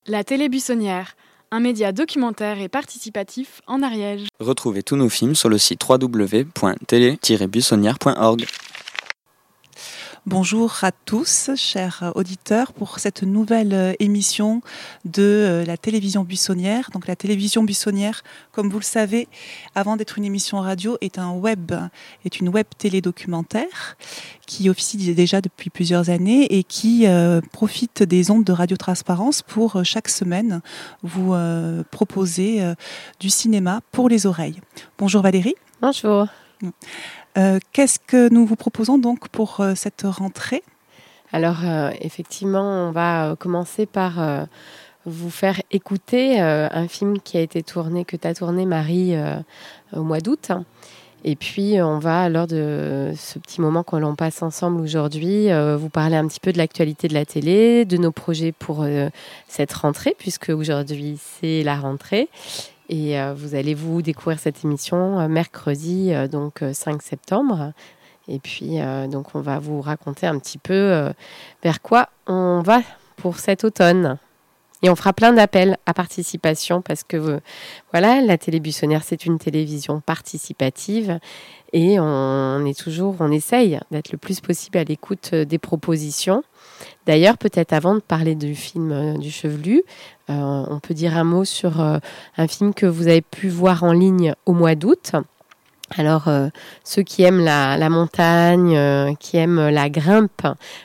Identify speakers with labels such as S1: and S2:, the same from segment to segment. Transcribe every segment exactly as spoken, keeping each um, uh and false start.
S1: La télé buissonnière, un média documentaire et participatif en Ariège.
S2: Retrouvez tous nos films sur le site w w w point télé tiret buissonnière point org.
S3: Bonjour à tous, chers auditeurs, pour cette nouvelle émission de la télévision buissonnière. Donc la télévision buissonnière, comme vous le savez, avant d'être une émission radio, est un web, est une web télé documentaire qui officie déjà depuis plusieurs années et qui euh, profite des ondes de Radio Transparence pour euh, chaque semaine vous euh, proposer euh, du cinéma pour les oreilles. Bonjour Valérie.
S4: Bonjour.
S3: Euh, qu'est-ce que nous vous proposons donc pour euh, cette rentrée ?
S4: Alors, euh, effectivement, on va euh, commencer par euh, vous faire écouter euh, un film qui a été tourné, que tu as tourné, Marie, euh, au mois d'août. Et puis, on va, lors de ce petit moment que l'on passe ensemble aujourd'hui, euh, vous parler un petit peu de l'actualité de la télé, de nos projets pour euh, cette rentrée, puisque aujourd'hui, c'est la rentrée. Et euh, vous allez vous découvrir cette émission euh, mercredi, euh, donc euh, cinq septembre. Et puis, euh, donc, on va vous raconter un petit peu euh, vers quoi on va pour cet automne. Et on fera plein d'appels à participation parce que, euh, voilà, la télé buissonnière, c'est une télévision participative. Et on est toujours, on essaye d'être le plus possible à l'écoute des propositions. D'ailleurs, peut-être avant de parler du film euh, du Chevelu, euh, on peut dire un mot sur euh, un film que vous avez pu voir en ligne au mois d'août. Alors, euh, ceux qui aiment la, la montagne, euh, qui aiment la grimpe,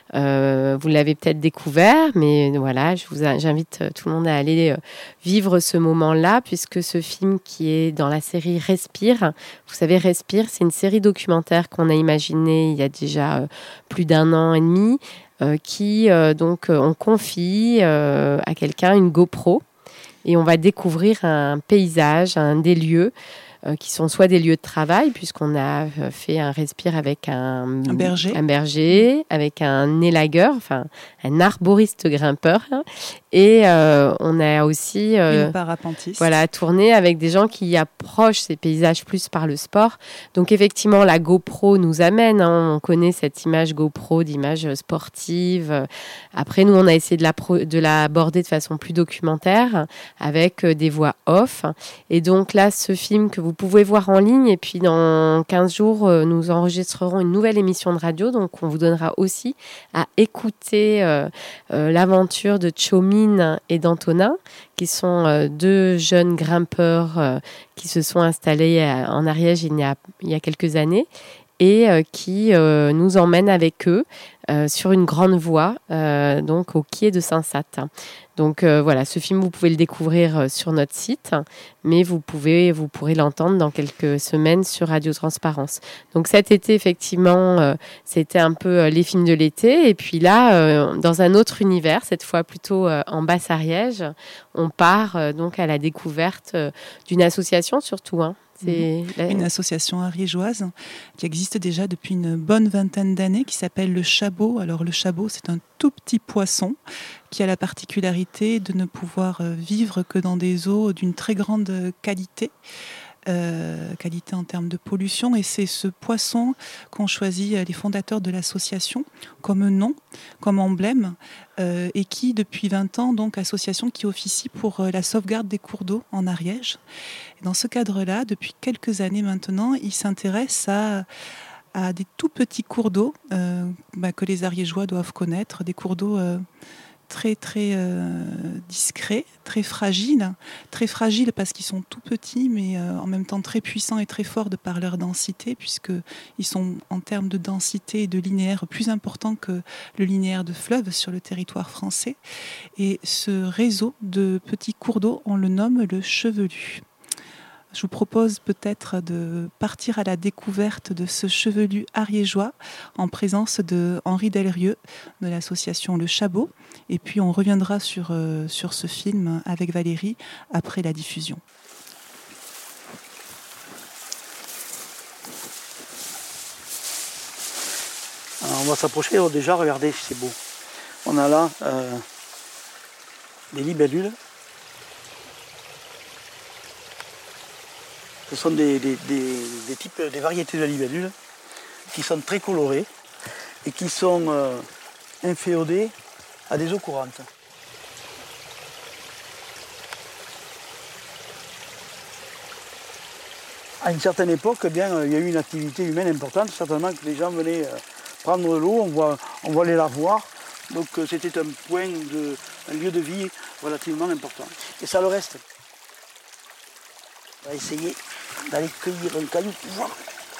S4: euh, vous l'avez peut-être découvert, mais voilà, je vous a, j'invite tout le monde à aller euh, vivre ce moment-là, puisque ce film qui est dans la série Respire, vous savez, Respire, c'est une série documentaire qu'on a imaginée il y a déjà euh, plus d'un an et demi, euh, qui, euh, donc, euh, on confie euh, à quelqu'un une GoPro, et on va découvrir un paysage, un des lieux, Euh, qui sont soit des lieux de travail, puisqu'on a euh, fait un respire avec un,
S3: un berger,
S4: un berger avec un élagueur, enfin un arboriste grimpeur, hein, et euh, on a aussi
S3: euh, une parapentiste.
S4: Voilà, tourné avec des gens qui approchent ces paysages plus par le sport. Donc effectivement, la GoPro nous amène, hein, on connaît cette image GoPro, d'image sportive. Après, nous, on a essayé de, la pro- de l'aborder de façon plus documentaire, avec euh, des voix off. Et donc là, ce film que vous Vous pouvez voir en ligne, et puis dans quinze jours, euh, nous enregistrerons une nouvelle émission de radio. Donc, on vous donnera aussi à écouter euh, euh, l'aventure de Tchomine et d'Antonin, qui sont euh, deux jeunes grimpeurs euh, qui se sont installés à, en Ariège il y a, il y a quelques années et euh, qui euh, nous emmènent avec eux euh, sur une grande voie, euh, donc au quai de Saint-Sath. Donc euh, voilà, ce film, vous pouvez le découvrir euh, sur notre site, mais vous pouvez, vous pourrez l'entendre dans quelques semaines sur Radio Transparence. Donc cet été, effectivement, euh, c'était un peu euh, les films de l'été. Et puis là, euh, dans un autre univers, cette fois plutôt euh, en Basse-Ariège, on part euh, donc à la découverte euh, d'une association surtout, hein.
S3: C'est une association ariégeoise qui existe déjà depuis une bonne vingtaine d'années, qui s'appelle le Chabot. Alors le Chabot, c'est un tout petit poisson qui a la particularité de ne pouvoir vivre que dans des eaux d'une très grande qualité. Euh, qualité en termes de pollution, et c'est ce poisson qu'ont choisi les fondateurs de l'association comme nom, comme emblème, euh, et qui depuis vingt ans, donc association qui officie pour la sauvegarde des cours d'eau en Ariège. Et dans ce cadre-là, depuis quelques années maintenant, ils s'intéressent à à des tout petits cours d'eau euh, bah, que les Ariégeois doivent connaître, des cours d'eau euh, très très euh, discrets, très fragiles, très fragiles parce qu'ils sont tout petits, mais euh, en même temps très puissants et très forts de par leur densité, puisqu'ils sont en termes de densité et de linéaire plus importants que le linéaire de fleuve sur le territoire français. Et ce réseau de petits cours d'eau, on le nomme le Chevelu. Je vous propose peut-être de partir à la découverte de ce chevelu ariégeois en présence de Henri Delrieux de l'association Le Chabot. Et puis on reviendra sur, euh, sur ce film avec Valérie après la diffusion.
S5: Alors on va s'approcher. Alors déjà, regardez, c'est beau. On a là euh, des libellules. Ce sont des, des, des, des, types, des variétés de libellules qui sont très colorées et qui sont euh, inféodées à des eaux courantes. À une certaine époque, eh bien, il y a eu une activité humaine importante, certainement que les gens venaient prendre de l'eau, on voit, on voit les lavoirs. Donc c'était un point, de, un lieu de vie relativement important. Et ça le reste. On va essayer d'aller cueillir un caillou pour voir.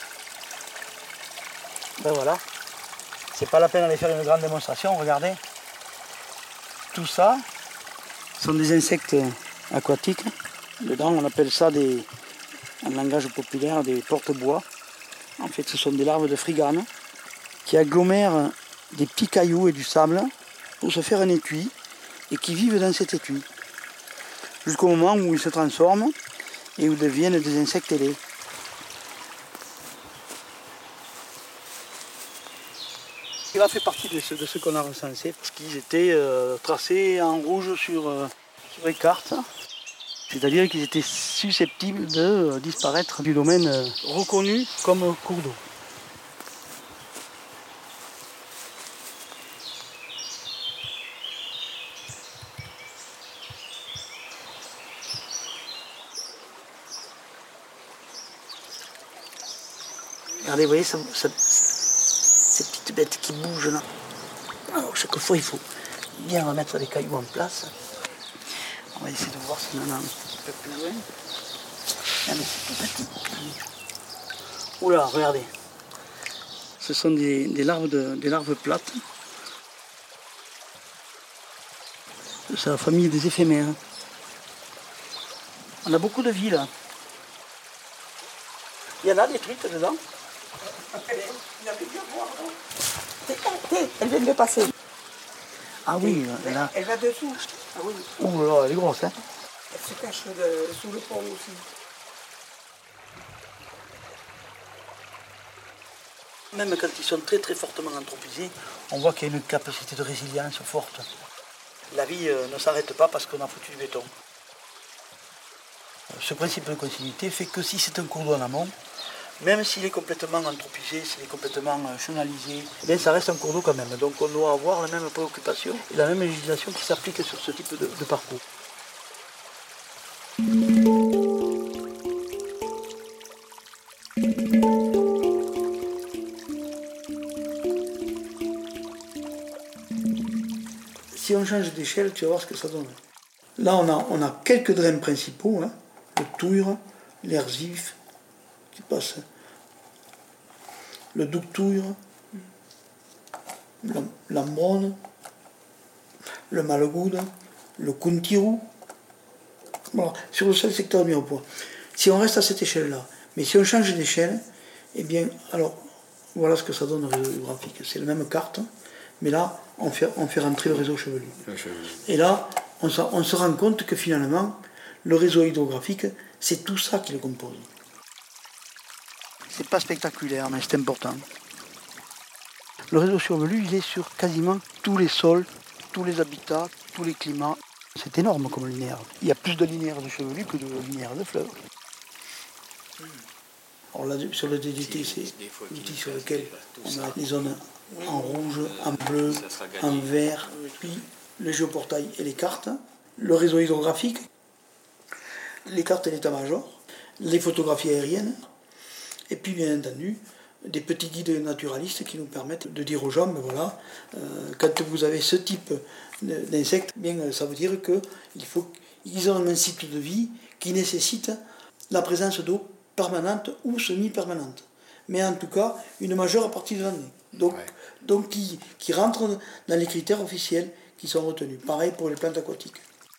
S5: Ben voilà. C'est pas la peine d'aller faire une grande démonstration, regardez. Tout ça sont des insectes aquatiques. Dedans, on appelle ça des, en langage populaire des porte-bois. En fait, ce sont des larves de frigane qui agglomèrent des petits cailloux et du sable pour se faire un étui et qui vivent dans cet étui jusqu'au moment où ils se transforment et où deviennent des insectes ailés. Il a fait partie de ce, de ce qu'on a recensé parce qu'ils étaient euh, tracés en rouge sur, euh, sur les cartes. C'est-à-dire qu'ils étaient susceptibles de euh, disparaître du domaine euh, reconnu comme cours d'eau. Regardez, vous voyez ça, ça, ces petites bêtes qui bougent là. Alors chaque fois il faut bien remettre les cailloux en place. On va essayer de voir si on en a un peu plus loin. Regardez, c'est tout petit. Oula, regardez. Ce sont des, des, larves de, des larves plates. C'est la famille des éphémères. On a beaucoup de vie là. Il y en a des truites dedans.
S6: Elle vient de passer.
S5: Ah oui,
S6: elle,
S5: là.
S6: Elle va dessous. Ah oui.
S5: Ouh là, elle est grosse, hein.
S6: Elle se cache de, sous le pont aussi.
S5: Même quand ils sont très très fortement anthropisés, on voit qu'il y a une capacité de résilience forte. La vie euh, ne s'arrête pas parce qu'on a foutu du béton. Ce principe de continuité fait que si c'est un cours d'eau en amont, même s'il est complètement anthropisé, s'il est complètement euh, chenalisé, eh bien, ça reste un cours d'eau quand même. Donc on doit avoir la même préoccupation et la même législation qui s'applique sur ce type de, de parcours. Si on change d'échelle, tu vas voir ce que ça donne. Là, on a, on a quelques drains principaux, hein, le Touire, l'Erzif, qui passe, le Douctouire, l'Ambronne, le Malgoude, le Kuntirou. Voilà, sur le seul secteur de Mirepoix. Si on reste à cette échelle-là, mais si on change d'échelle, eh bien, alors, voilà ce que ça donne le réseau hydrographique. C'est la même carte, mais là, on fait, on fait rentrer le réseau chevelu. Et là, on, on se rend compte que finalement, le réseau hydrographique, c'est tout ça qui le compose. C'est pas spectaculaire, mais c'est important. Le réseau chevelu, il est sur quasiment tous les sols, tous les habitats, tous les climats. C'est énorme comme linéaire. Il y a plus de linéaires de chevelu que de linéaires de fleuves. Alors là, sur le D D T, c'est l'outil sur lequel on a les zones en rouge, en bleu, en vert, puis le géoportail et les cartes, le réseau hydrographique, les cartes et l'état-major, les photographies aériennes, et puis bien entendu, des petits guides naturalistes qui nous permettent de dire aux gens, ben voilà, euh, quand vous avez ce type d'insectes, bien ça veut dire qu'il faut qu'ils ont un cycle de vie qui nécessite la présence d'eau permanente ou semi-permanente. Mais en tout cas, une majeure partie de l'année. Donc, ouais. donc qui, qui rentrent dans les critères officiels qui sont retenus. Pareil pour les plantes aquatiques.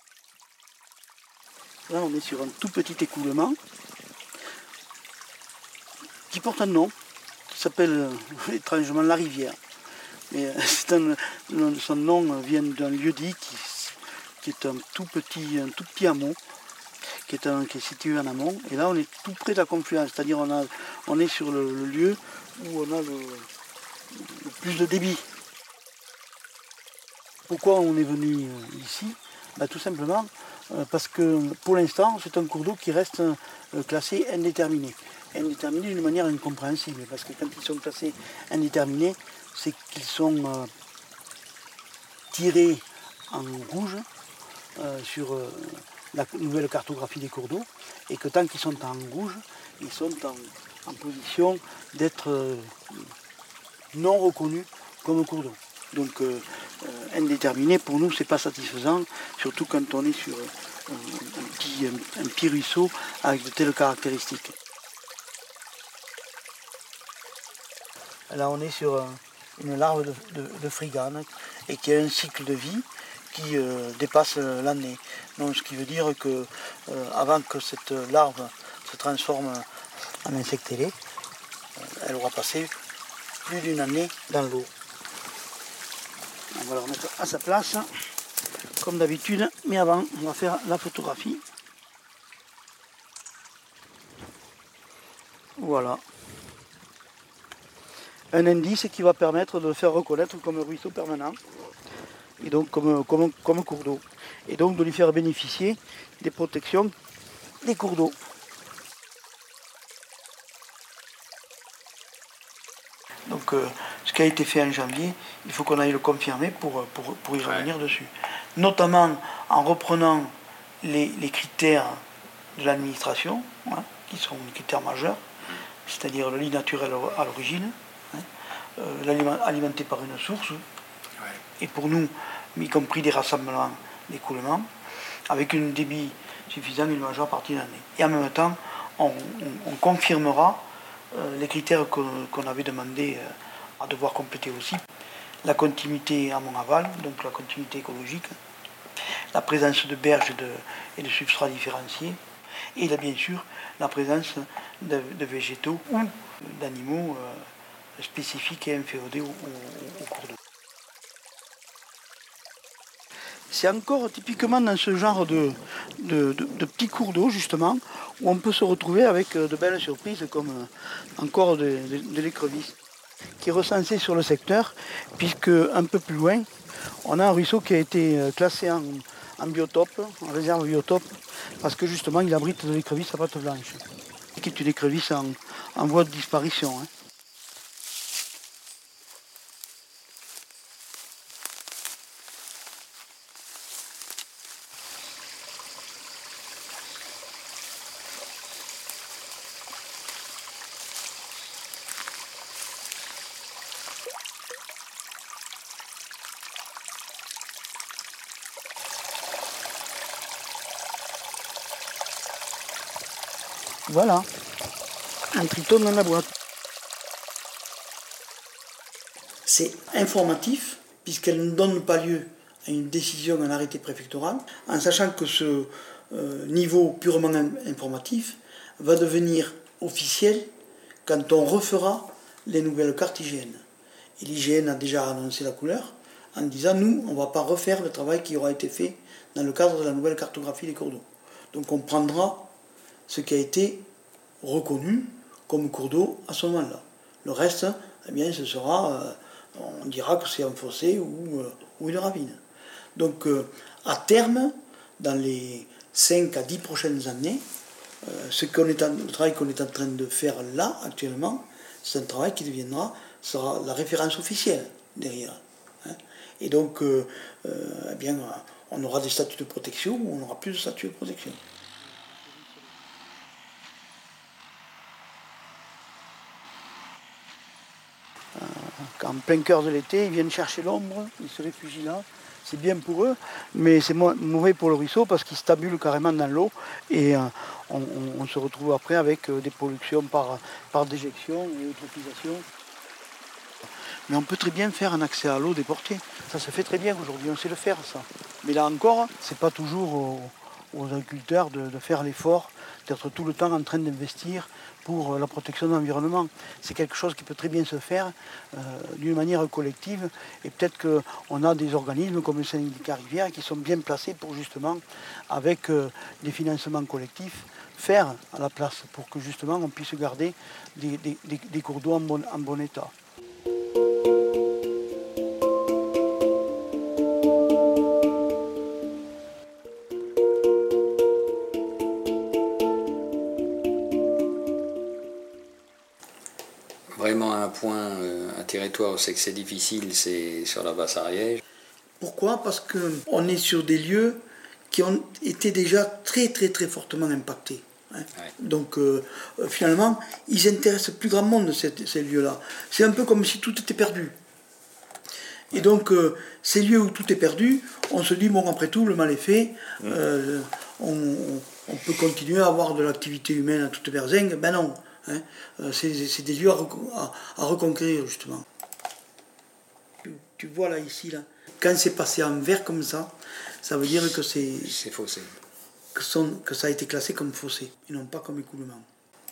S5: Là, on est sur un tout petit écoulement qui porte un nom, qui s'appelle étrangement la rivière. Mais un, son nom vient d'un lieu-dit qui, qui est un tout petit, un tout petit hameau, qui est, un, qui est situé en amont. Et là, on est tout près de la confluence, c'est-à-dire on, a, on est sur le, le lieu où on a le, le plus de débit. Pourquoi on est venu ici? Ben, tout simplement euh, parce que pour l'instant, c'est un cours d'eau qui reste euh, classé indéterminé. Indéterminé d'une manière incompréhensible, parce que quand ils sont classés indéterminés, c'est qu'ils sont euh, tirés en rouge euh, sur euh, la nouvelle cartographie des cours d'eau, et que tant qu'ils sont en rouge, ils sont en, en position d'être euh, non reconnus comme cours d'eau. Donc euh, euh, indéterminé, pour nous, c'est pas satisfaisant, surtout quand on est sur un, un, petit, un, un petit ruisseau avec de telles caractéristiques. Là, on est sur un, une larve de, de, de frigane et qui a un cycle de vie qui euh, dépasse l'année. Donc, ce qui veut dire que euh, avant que cette larve se transforme en insecte ailé, elle aura passé plus d'une année dans l'eau. On va la remettre à sa place, comme d'habitude, mais avant, on va faire la photographie. Voilà. Un indice qui va permettre de le faire reconnaître comme un ruisseau permanent, et donc comme, comme, comme un cours d'eau, et donc de lui faire bénéficier des protections des cours d'eau. Donc euh, ce qui a été fait en janvier, il faut qu'on aille le confirmer pour, pour, pour y revenir ouais. dessus. Notamment en reprenant les, les critères de l'administration, hein, qui sont les critères majeurs, c'est-à-dire le lit naturel à l'origine, hein, euh, l'aliment alimenté par une source, ouais. et pour nous, y compris des rassemblements d'écoulement, avec un débit suffisant une majeure partie de l'année. Et en même temps, on, on, on confirmera euh, les critères qu'on qu'on avait demandé euh, à devoir compléter aussi. La continuité amont-aval, donc la continuité écologique, la présence de berges et de, et de substrats différenciés, et là, bien sûr la présence de, de végétaux ou d'animaux euh, spécifiques et inféodés au, au, au cours d'eau. C'est encore typiquement dans ce genre de, de, de, de petits cours d'eau, justement, où on peut se retrouver avec de belles surprises comme euh, encore de, de, de l'écrevisse, qui est recensée sur le secteur, puisque un peu plus loin, on a un ruisseau qui a été classé en, en biotope, en réserve biotope, parce que justement il abrite de l'écrevisse à pattes blanches, qui est une écrevisse en, en voie de disparition. Hein. Voilà, un tritone dans la boîte. C'est informatif, puisqu'elle ne donne pas lieu à une décision, un arrêté préfectoral, en sachant que ce euh, niveau purement informatif va devenir officiel quand on refera les nouvelles cartes I G N. Et l'I G N a déjà annoncé la couleur en disant, nous, on ne va pas refaire le travail qui aura été fait dans le cadre de la nouvelle cartographie des cours d'eau. Donc on prendra ce qui a été reconnu comme cours d'eau à ce moment-là. Le reste, eh bien, ce sera, euh, on dira que c'est un fossé ou, euh, ou une ravine. Donc, euh, à terme, dans les cinq à dix prochaines années, euh, ce qu'on est en, le travail qu'on est en train de faire là, actuellement, c'est un travail qui deviendra, sera la référence officielle derrière. Hein. Et donc, euh, euh, eh bien, on aura des statuts de protection ou on n'aura plus de statuts de protection. En plein cœur de l'été, ils viennent chercher l'ombre, ils se réfugient là. C'est bien pour eux, mais c'est mauvais pour le ruisseau parce qu'ils stabulent carrément dans l'eau et euh, on, on, on se retrouve après avec euh, des pollutions par, par déjection et eutrophisation. Mais on peut très bien faire un accès à l'eau déporté. Ça se fait très bien aujourd'hui, on sait le faire ça. Mais là encore, c'est pas toujours aux, aux agriculteurs de, de faire l'effort, d'être tout le temps en train d'investir pour la protection de l'environnement. C'est quelque chose qui peut très bien se faire euh, d'une manière collective et peut-être qu'on a des organismes comme le syndicat Rivière qui sont bien placés pour justement, avec euh, des financements collectifs, faire à la place pour que justement on puisse garder des, des, des, des cours d'eau en bon, en bon état.
S7: Vraiment un point, un territoire où c'est que c'est difficile, c'est sur la Basse-Ariège.
S5: Pourquoi ? Parce qu'on est sur des lieux qui ont été déjà très très très fortement impactés Hein. Ouais. Donc euh, finalement, ils intéressent le plus grand monde, ces, ces lieux-là. C'est un peu comme si tout était perdu. Et donc, euh, ces lieux où tout est perdu, on se dit, bon, après tout, le mal est fait, euh, on, on peut continuer à avoir de l'activité humaine à toute berzingue. Ben non, hein. c'est, c'est des lieux à, à, à reconquérir, justement. Tu, tu vois là, ici, là, quand c'est passé en vert comme ça, ça veut dire que c'est...
S7: C'est faussé.
S5: Que, son, que ça a été classé comme fossé, et non pas comme écoulement.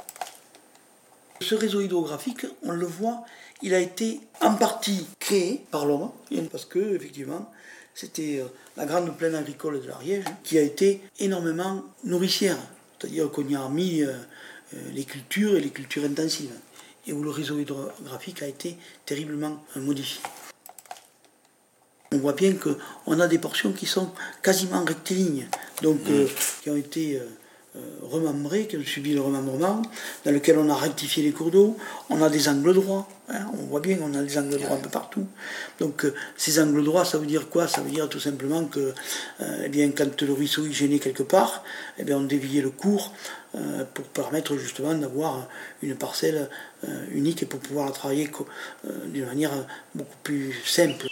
S5: Ce réseau hydrographique, on le voit, il a été en partie créé par l'homme, parce que, effectivement, c'était la grande plaine agricole de l'Ariège qui a été énormément nourricière, c'est-à-dire qu'on y a mis euh, les cultures et les cultures intensives, et où le réseau hydrographique a été terriblement modifié. On voit bien qu'on a des portions qui sont quasiment rectilignes, donc euh, qui ont été euh, euh, remembrées, qui ont subi le remembrement, dans lequel on a rectifié les cours d'eau, on a des angles droits, hein, on voit bien qu'on a des angles droits un peu partout. Donc euh, ces angles droits, ça veut dire quoi? Ça veut dire tout simplement que euh, eh bien, quand le ruisseau il gênait quelque part, eh bien, on déviait le cours euh, pour permettre justement d'avoir une parcelle euh, unique et pour pouvoir la travailler euh, d'une manière beaucoup plus simple.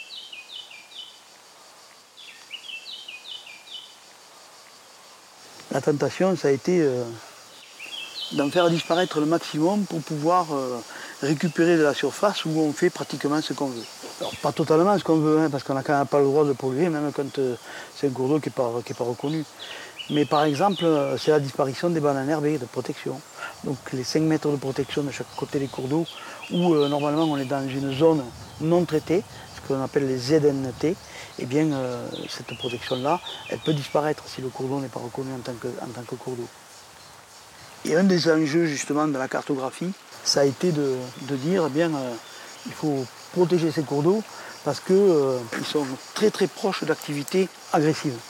S5: La tentation, ça a été euh, d'en faire disparaître le maximum pour pouvoir euh, récupérer de la surface où on fait pratiquement ce qu'on veut. Alors, pas totalement ce qu'on veut, hein, parce qu'on n'a quand même pas le droit de polluer, même quand euh, c'est un cours d'eau qui n'est pas, qui est pas reconnu. Mais par exemple, euh, c'est la disparition des bananes herbées de protection. Donc les cinq mètres de protection de chaque côté des cours d'eau, où euh, normalement on est dans une zone non traitée, ce qu'on appelle les Z N T, eh bien, euh, cette protection-là, elle peut disparaître si le cours d'eau n'est pas reconnu en tant que, en tant que cours d'eau. Et un des enjeux, justement, de la cartographie, ça a été de, de dire, eh bien, euh, il faut protéger ces cours d'eau parce qu'ils euh, sont très très proches d'activités agressives.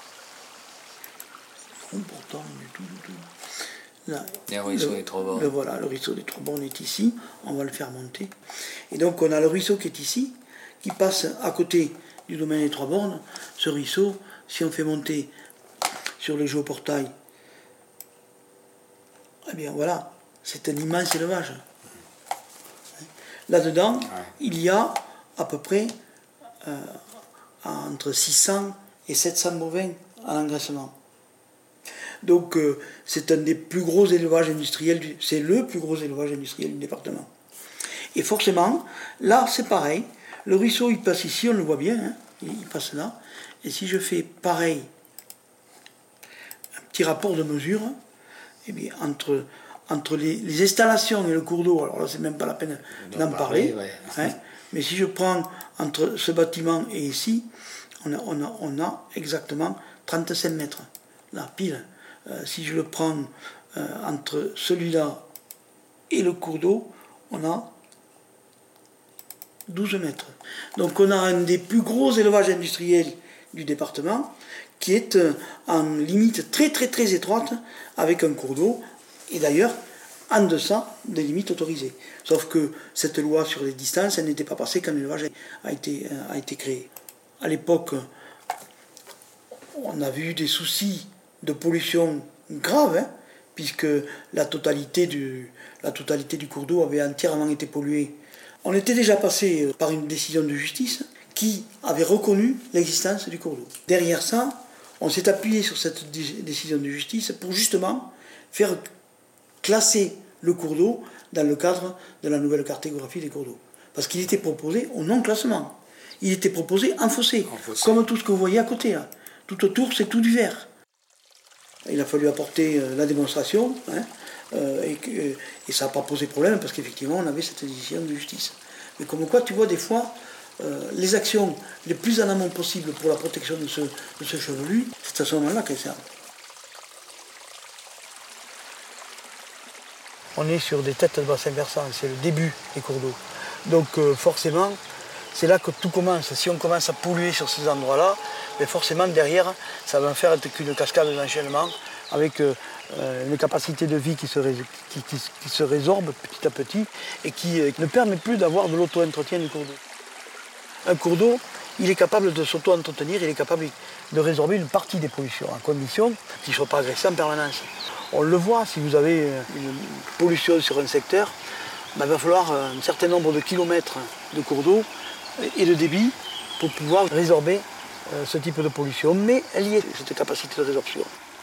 S5: Important du tout, du tout. Là,
S7: le ruisseau
S5: le,
S7: des Trois-Bornes.
S5: Le, voilà, le ruisseau des Trois-Bornes est ici, on va le faire monter. Et donc on a le ruisseau qui est ici, qui passe à côté du domaine des Trois-Bornes. Ce ruisseau, si on fait monter sur le géoportail, eh bien voilà, c'est un immense élevage. Là-dedans, ouais. il y a à peu près euh, entre six cents et sept cents bovins à l'engraissement. Donc euh, c'est un des plus gros élevages industriels, du, c'est le plus gros élevage industriel du département. Et forcément, là c'est pareil, le ruisseau il passe ici, on le voit bien, hein, il passe là, et si je fais pareil, un petit rapport de mesure, eh bien, entre, entre les, les installations et le cours d'eau, alors là c'est même pas la peine d'en parler, parler ouais. hein, mais si je prends entre ce bâtiment et ici, on a, on a, on a exactement trente-cinq mètres, là pile. Euh, si je le prends euh, entre celui-là et le cours d'eau, on a douze mètres. Donc on a un des plus gros élevages industriels du département qui est euh, en limite très très très étroite avec un cours d'eau et d'ailleurs en deçà des limites autorisées. Sauf que cette loi sur les distances, elle n'était pas passée quand l'élevage a été, euh, a été créé. À l'époque, on a vu des soucis de pollution grave, hein, puisque la totalité, du, la totalité du cours d'eau avait entièrement été polluée. On était déjà passé par une décision de justice qui avait reconnu l'existence du cours d'eau. Derrière ça, on s'est appuyé sur cette décision de justice pour justement faire classer le cours d'eau dans le cadre de la nouvelle cartographie des cours d'eau. Parce qu'il était proposé au non-classement. Il était proposé en fossé, en fossé. Comme tout ce que vous voyez à côté. Là. Tout autour, c'est tout du vert. Il a fallu apporter euh, la démonstration, hein, euh, et, euh, et ça n'a pas posé problème parce qu'effectivement on avait cette décision de justice. Mais comme quoi, tu vois, des fois, euh, les actions les plus en amont possibles pour la protection de ce, de ce chevelu, c'est à ce moment-là qu'elles servent. On est sur des têtes de bassin versant, c'est le début des cours d'eau. Donc euh, forcément, c'est là que tout commence. Si on commence à polluer sur ces endroits-là, mais forcément derrière, ça va faire une cascade d'enchaînement avec euh, une capacité de vie qui se, rés- qui, qui, qui se résorbe petit à petit et qui euh, ne permet plus d'avoir de l'auto-entretien du cours d'eau. Un cours d'eau, il est capable de s'auto-entretenir, il est capable de résorber une partie des pollutions, à condition qu'il ne soit pas agressé en permanence. On le voit, si vous avez une pollution sur un secteur, ben, il va falloir un certain nombre de kilomètres de cours d'eau et de débit pour pouvoir résorber ce type de pollution. Mais elle y est, cette capacité de résorption.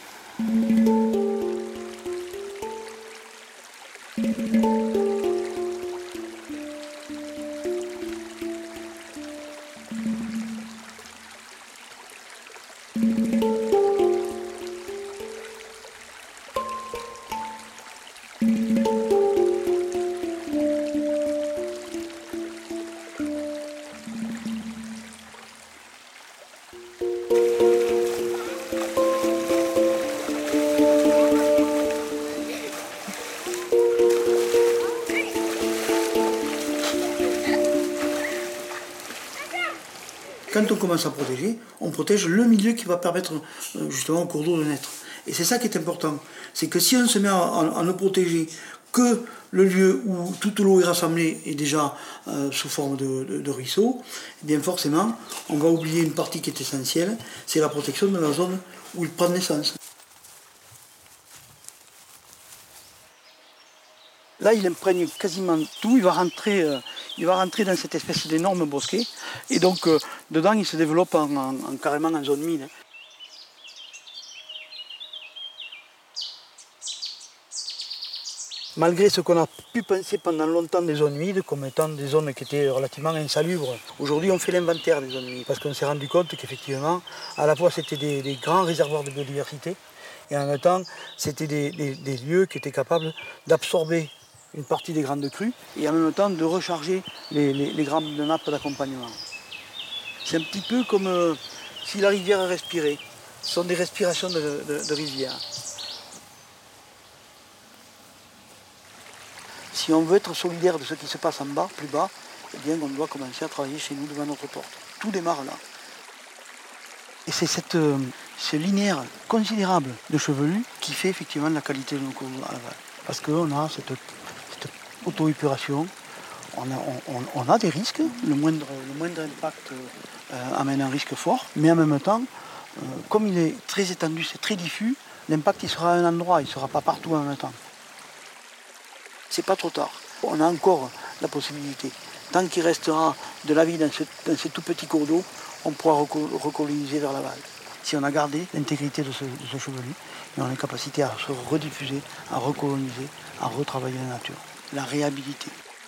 S5: Quand on commence à protéger, on protège le milieu qui va permettre justement au cours d'eau de naître. Et c'est ça qui est important. C'est que si on se met à, à, à ne protéger que le lieu où toute l'eau est rassemblée est déjà euh, sous forme de, de, de ruisseau, eh bien forcément, on va oublier une partie qui est essentielle, c'est la protection de la zone où il prend naissance. Là, il imprègne quasiment tout, il va rentrer, euh, il va rentrer dans cette espèce d'énorme bosquet. Et donc, euh, dedans, il se développe en, en, en, carrément en zone mine. Malgré ce qu'on a pu penser pendant longtemps des zones humides comme étant des zones qui étaient relativement insalubres, aujourd'hui on fait l'inventaire des zones humides parce qu'on s'est rendu compte qu'effectivement, à la fois c'était des, des grands réservoirs de biodiversité et en même temps c'était des, des, des lieux qui étaient capables d'absorber une partie des grandes crues et en même temps de recharger les, les, les grandes nappes d'accompagnement. C'est un petit peu comme euh, si la rivière respirait. Ce sont des respirations de, de, de rivière. Si on veut être solidaire de ce qui se passe en bas, plus bas, eh bien on doit commencer à travailler chez nous devant notre porte. Tout démarre là. Et c'est cette, euh, ce linéaire considérable de chevelus qui fait effectivement la qualité de nos cours d'eau à l'aval. Parce qu'on a cette, cette auto-épuration, on a, on, on a des risques, le moindre, le moindre impact euh, amène un risque fort, mais en même temps, euh, comme il est très étendu, c'est très diffus, l'impact il sera à un endroit, il ne sera pas partout en même temps. C'est pas trop tard. On a encore la possibilité. Tant qu'il restera de la vie dans ce, dans ces tout petits cours d'eau, on pourra recoloniser vers l'aval. Si on a gardé l'intégrité de ce, de ce chevelu, et on a la capacité à se rediffuser, à recoloniser, à retravailler la nature, la réhabiliter.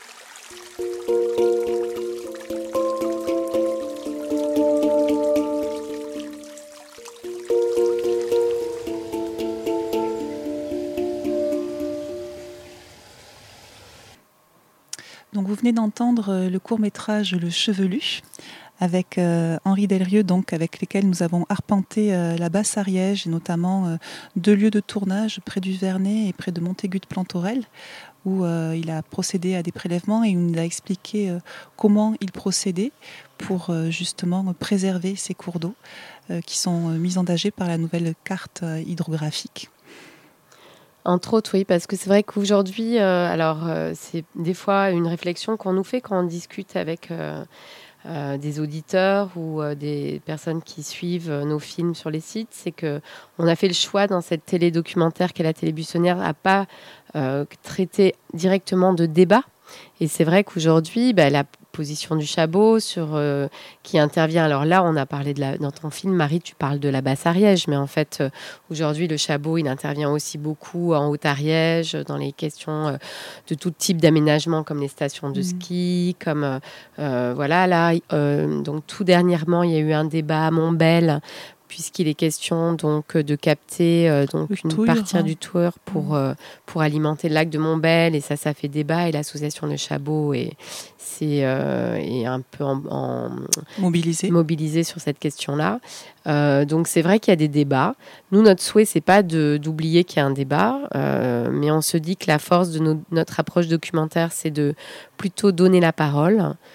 S3: Donc vous venez d'entendre le court-métrage Le Chevelu avec euh, Henri Delrieux, donc avec lesquels nous avons arpenté euh, la Basse-Ariège et notamment euh, deux lieux de tournage près du Vernet et près de Montaigu de Plantorel où euh, il a procédé à des prélèvements et il nous a expliqué euh, comment il procédait pour euh, justement préserver ces cours d'eau euh, qui sont euh, mis en danger par la nouvelle carte euh, hydrographique.
S4: Entre autres, oui, parce que c'est vrai qu'aujourd'hui, euh, alors euh, c'est des fois une réflexion qu'on nous fait quand on discute avec euh, euh, des auditeurs ou euh, des personnes qui suivent euh, nos films sur les sites, c'est que on a fait le choix dans cette télé-documentaire qu'est la télé Buissonnière à pas euh, traiter directement de débat. Et c'est vrai qu'aujourd'hui, bah, la position du Chabot sur, euh, qui intervient. Alors là, on a parlé de la, dans ton film, Marie, tu parles de la Basse-Ariège, mais en fait, euh, aujourd'hui, le Chabot, il intervient aussi beaucoup en Haute-Ariège, dans les questions euh, de tout type d'aménagement, comme les stations de ski, mmh. comme, euh, voilà, là, euh, donc tout dernièrement, il y a eu un débat à Montbel, puisqu'il est question donc de capter euh, donc une touille, partie hein. du Touer pour euh, pour alimenter le lac de Montbel, et ça ça fait débat, et l'association Le Chabot est c'est euh, est un peu en, en
S3: mobilisé
S4: mobilisé sur cette question-là. Euh, donc c'est vrai qu'il y a des débats. Nous, notre souhait, c'est pas de d'oublier qu'il y a un débat, euh, mais on se dit que la force de no- notre approche documentaire, c'est de plutôt donner la parole,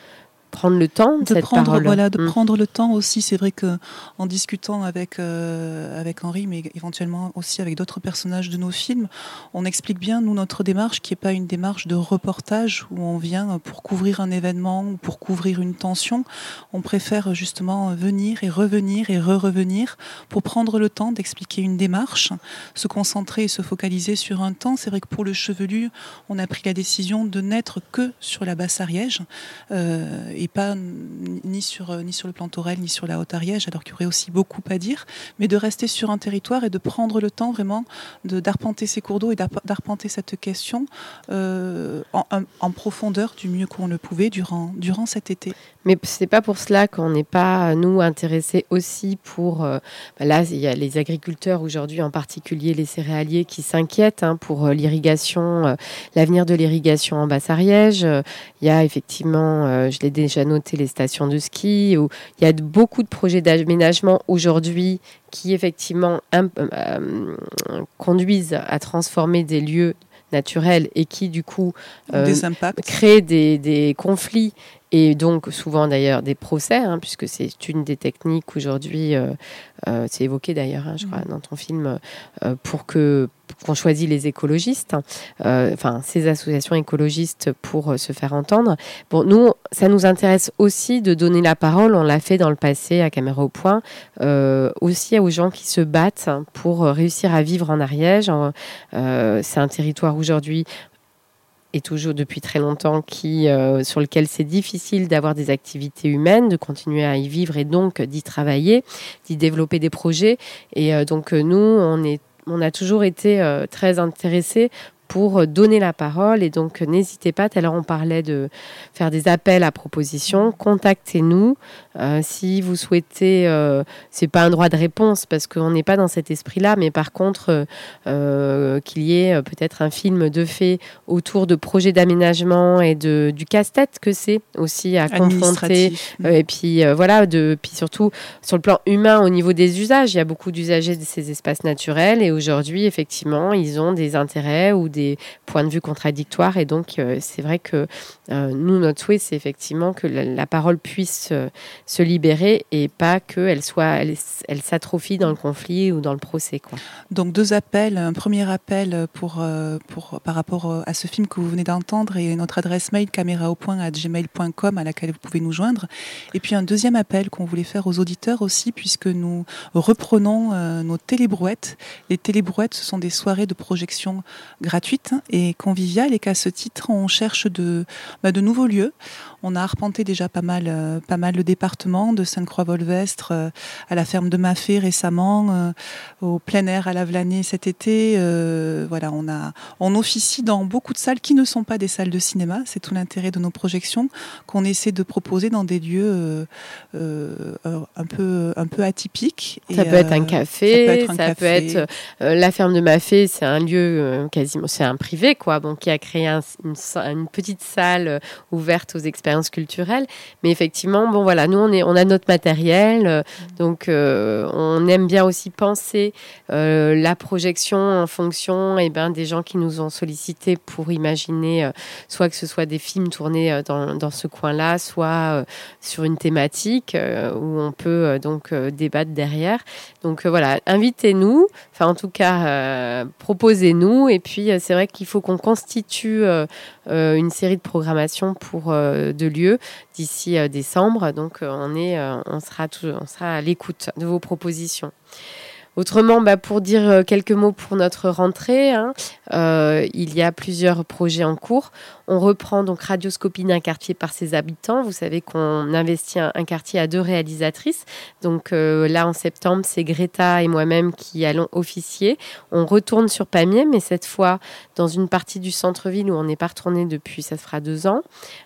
S4: prendre le temps de,
S3: de
S4: cette
S3: prendre,
S4: parole.
S3: Voilà, de
S4: mmh.
S3: prendre le temps aussi. C'est vrai qu'en discutant avec, euh, avec Henri, mais éventuellement aussi avec d'autres personnages de nos films, on explique bien, nous, notre démarche, qui n'est pas une démarche de reportage où on vient pour couvrir un événement ou pour couvrir une tension. On préfère justement venir et revenir et re-revenir pour prendre le temps d'expliquer une démarche, se concentrer et se focaliser sur un temps. C'est vrai que pour le Chevelu, on a pris la décision de n'être que sur la Basse-Ariège, euh, et pas ni sur, ni sur le plan Torel, ni sur la Haute-Ariège, alors qu'il y aurait aussi beaucoup à dire, mais de rester sur un territoire et de prendre le temps vraiment de, d'arpenter ces cours d'eau et d'arpenter cette question euh, en, en profondeur du mieux qu'on le pouvait durant, durant cet été.
S4: Mais c'est pas pour cela qu'on n'est pas, nous, intéressés aussi pour... Euh, bah là, il y a les agriculteurs aujourd'hui, en particulier les céréaliers, qui s'inquiètent hein, pour euh, l'irrigation, euh, l'avenir de l'irrigation en Basse-Ariège. Euh, il y a effectivement, euh, je l'ai déjà noté, les stations de ski. Où il y a de, beaucoup de projets d'aménagement aujourd'hui qui, effectivement, imp- euh, conduisent à transformer des lieux naturels et qui, du coup, euh,
S3: des impacts.
S4: créent des, des conflits et donc souvent d'ailleurs des procès, hein, puisque c'est une des techniques aujourd'hui, euh, euh, c'est évoqué d'ailleurs, hein, je crois, dans ton film, euh, pour que qu'on choisit les écologistes, euh, enfin ces associations écologistes pour euh, se faire entendre. Bon, nous, ça nous intéresse aussi de donner la parole, on l'a fait dans le passé à Caméra au Point, euh, aussi aux gens qui se battent pour réussir à vivre en Ariège. Euh, c'est un territoire aujourd'hui et toujours depuis très longtemps, qui, euh, sur lequel c'est difficile d'avoir des activités humaines, de continuer à y vivre et donc d'y travailler, d'y développer des projets. Et euh, donc nous, on, est, on a toujours été euh, très intéressés pour donner la parole. Et donc, n'hésitez pas, tout à l'heure, on parlait de faire des appels à propositions. Contactez-nous. Euh, si vous souhaitez, euh, c'est pas un droit de réponse parce qu'on n'est pas dans cet esprit-là, mais par contre, euh, qu'il y ait peut-être un film de fait autour de projets d'aménagement et de, du casse-tête que c'est aussi à confronter. Euh, et puis, euh, voilà, de, puis surtout, sur le plan humain, au niveau des usages, il y a beaucoup d'usagers de ces espaces naturels et aujourd'hui, effectivement, ils ont des intérêts ou des des points de vue contradictoires et donc euh, c'est vrai que euh, nous, notre souhait, c'est effectivement que la, la parole puisse euh, se libérer et pas qu'elle soit, elle, elle s'atrophie dans le conflit ou dans le procès, quoi.
S3: Donc deux appels, un premier appel pour, euh, pour, par rapport à ce film que vous venez d'entendre et notre adresse mail caméra au point arobase gmail point com à laquelle vous pouvez nous joindre, et puis un deuxième appel qu'on voulait faire aux auditeurs aussi puisque nous reprenons euh, nos télébrouettes. Les télébrouettes, ce sont des soirées de projection gratuites et conviviales et qu'à ce titre, on cherche de, bah, de nouveaux lieux. On a arpenté déjà pas mal, euh, pas mal le département, de Sainte-Croix-Volvestre euh, à la ferme de Maffé récemment, euh, au plein air à Lavelanet cet été. Euh, voilà, on, a, on officie dans beaucoup de salles qui ne sont pas des salles de cinéma. C'est tout l'intérêt de nos projections qu'on essaie de proposer dans des lieux euh, euh, un, peu, un peu atypiques.
S4: Ça,
S3: et,
S4: peut, être un café,
S3: ça peut être un
S4: ça
S3: café.
S4: peut être euh, la ferme de Maffé, c'est un lieu euh, quasiment, c'est un privé, quoi, bon, qui a créé un, une, une petite salle euh, ouverte aux expériences culturelles. Mais effectivement, bon voilà, nous on est, on a notre matériel, euh, donc euh, on aime bien aussi penser euh, la projection en fonction, et ben des gens qui nous ont sollicités pour imaginer, euh, soit que ce soit des films tournés euh, dans, dans ce coin-là, soit euh, sur une thématique euh, où on peut euh, donc euh, débattre derrière. Donc euh, voilà, invitez-nous, enfin en tout cas euh, proposez-nous, et puis euh, c'est vrai qu'il faut qu'on constitue euh, euh, une série de programmations pour euh, de lieux d'ici euh, décembre. Donc euh, on est, euh, on sera tout, on sera à l'écoute de vos propositions. Autrement, bah, pour dire quelques mots pour notre rentrée, hein, euh, il y a plusieurs projets en cours. On reprend donc Radioscopie d'un quartier par ses habitants. Vous savez qu'on investit un, un quartier à deux réalisatrices. Donc euh, là, en septembre, c'est Greta et moi-même qui allons officier. On retourne sur Pamiers, mais cette fois dans une partie du centre-ville où on n'est pas retourné depuis, ça fera deux ans.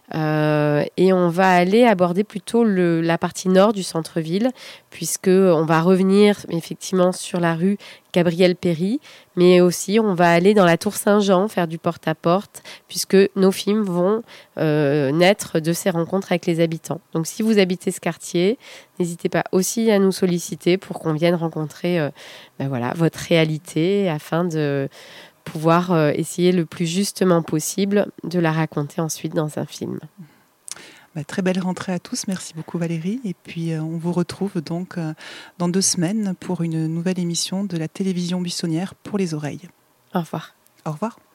S4: Euh, et on va aller aborder plutôt le, la partie nord du centre-ville, puisqu'on va revenir effectivement sur la rue Gabriel Péri, mais aussi on va aller dans la Tour Saint-Jean faire du porte-à-porte, puisque nos films vont euh, naître de ces rencontres avec les habitants. Donc si vous habitez ce quartier, n'hésitez pas aussi à nous solliciter pour qu'on vienne rencontrer euh, ben voilà, votre réalité afin de pouvoir euh, essayer le plus justement possible de la raconter ensuite dans un film.
S3: Bah, très belle rentrée à tous, merci beaucoup Valérie. Et puis euh, on vous retrouve donc euh, dans deux semaines pour une nouvelle émission de la télévision buissonnière pour les oreilles.
S4: Au revoir.
S3: Au revoir.